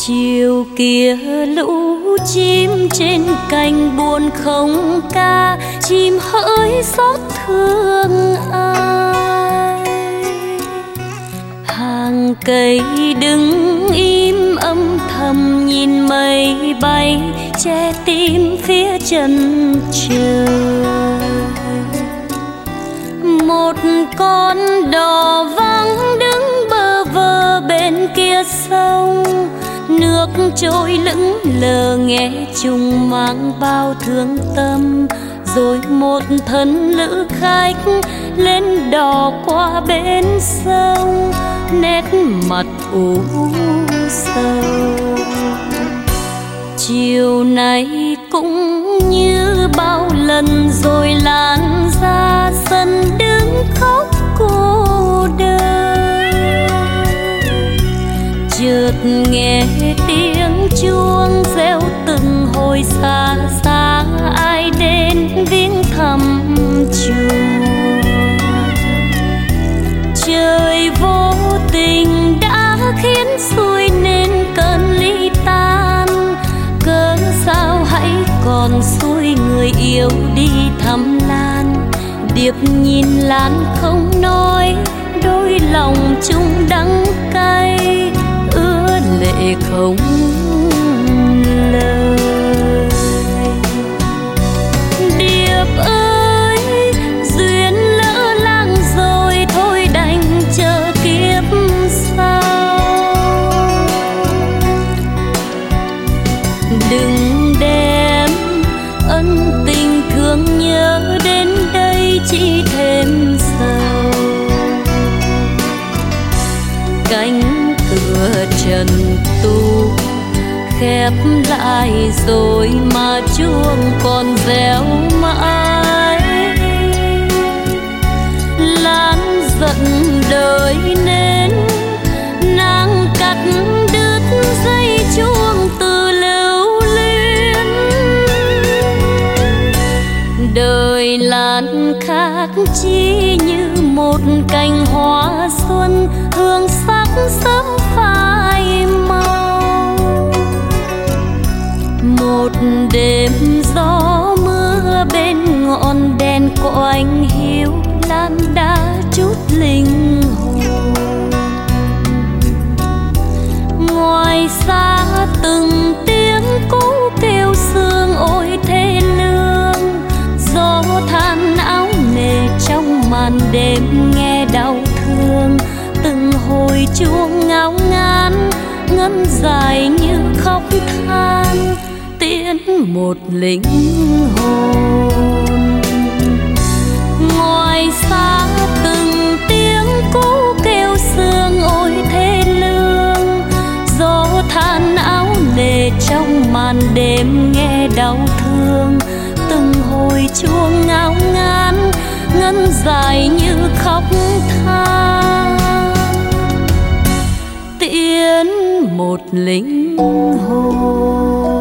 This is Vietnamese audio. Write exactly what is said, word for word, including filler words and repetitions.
Chiều kia lũ chim trên cành buồn không ca, chim hỡi xót thương ai. Hàng cây đứng im âm thầm nhìn mây bay, che tim phía chân trời. Một con đò vắng đứng bơ vơ bên kia sông, nước trôi lững lờ nghe chung mang bao thương tâm. Rồi một thân lữ khách lên đò qua bên sông, nét mặt u sầu. Chiều nay cũng như bao lần rồi lan ra sân đứng khóc cô đơn. Chợt nghe tiếng chuông reo từng hồi xa xa, ai đến viếng thăm chùa. Trời vô tình đã khiến xuôi nên cơn ly tan, cớ sao hãy còn xuôi người yêu đi thăm Lan. Điệp nhìn Lan không nói, đôi lòng chung đắng cay, ứa lệ không lời. Điệp ơi, duyên lỡ làng rồi thôi đành chờ kiếp sau. Đừng đem ân tình thương nhớ đến đây chỉ thêm sầu. Cánh cửa trần tu khép lại rồi mà chuông còn réo mãi. Lan giận đời nên nàng cắt đứt dây chuông từ lưu luyến. Đời Lan khác chỉ như một cành hoa xuân, hương sắc sớm phai màu. Một đêm gió mưa bên ngọn đèn của anh hiu, Lan đã chút linh hồn. Ngoài xa từng tiếng cú kêu sương ôi thê lương, gió than áo nề trong màn đêm nghe đau thương. Từng hồi chuông ngao ngán ngân dài như khóc than, tiễn một linh hồn. Ngoài xa từng tiếng cú kêu sương ôi thê lương, gió than áo nề trong màn đêm nghe đau thương. Từng hồi chuông ngao ngán ngân dài như khóc than, tiễn một linh hồn.